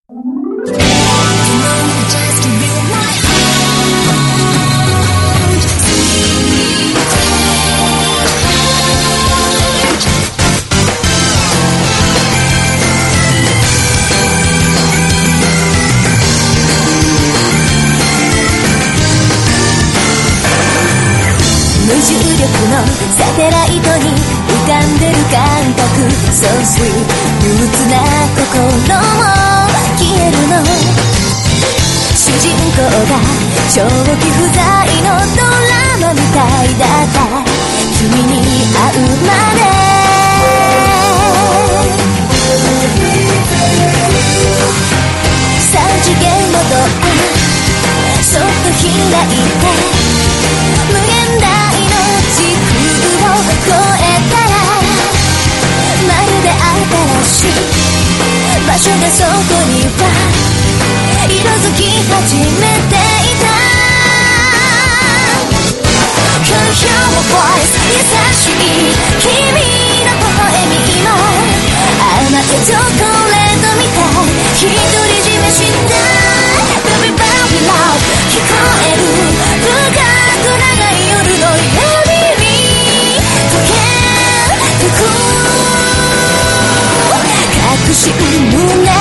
無重力のサテライトに浮かんでる感覚 So sweet 憂鬱な心も消えるの主人公が長期不在のドラマみたいだった君に会うまで3次元のドアそっと開いて無限大時空を超えたらまるで新しい場所がそこには色づき始めていた Can you hear my voice 優しい君の微笑み今甘いチョコレートみたい独り占めしたい Baby baby love 聞こえる深く長い夜の闇確信胸に潜めて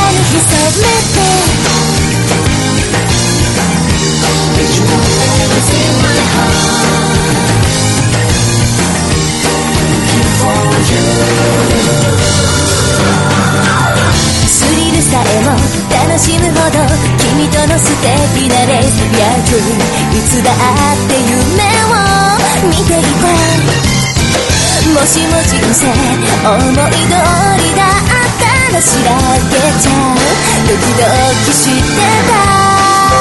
スリルさえも楽しむほど君との素敵なレースやいつだって夢を見ていこうもしも人生思い通りだったらしらけちゃうドキドキしてた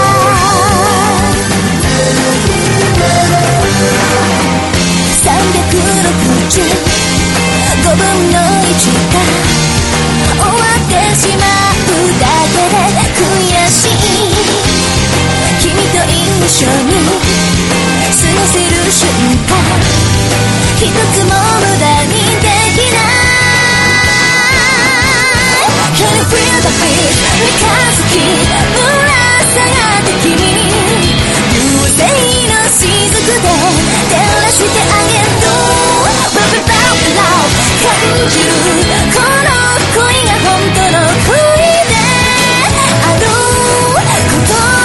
365分の1が終わってしまうだけで悔しい君と一緒に過ごせる瞬間一つも無駄にできない Can you feel the beat 三日月ぶら下がって君流星の雫で照らしてあげる Baby baby love 感じるこの恋が本当の恋であること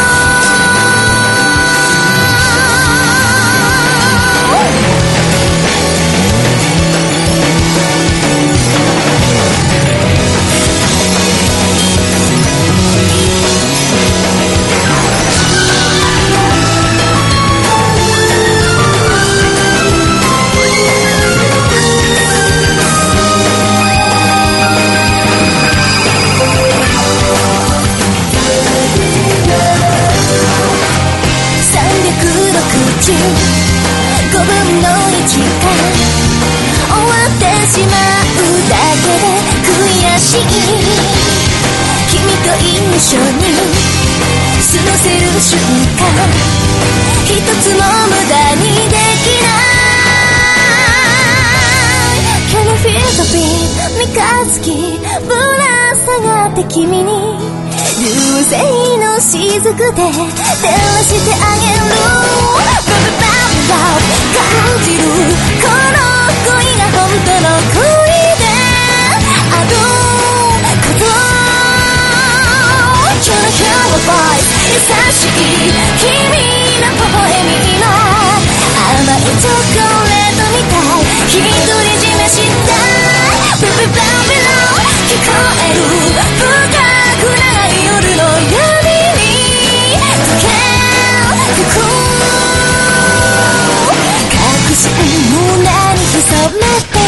5分の1が終わってしまうだけで悔しい君と一緒に過ごせる瞬間一つも無駄にできない Can you feel the beat 三日月ぶら下がって君に流星の雫で照らしてあげる Baby baby love 感じるこの恋が本当の恋であること Can you hear my voice 優しい君の微笑み今甘いチョコレートみたい独り占めしたい Baby baby love 聞こえる深く長い夜の闇に溶けてく確信胸に潜めて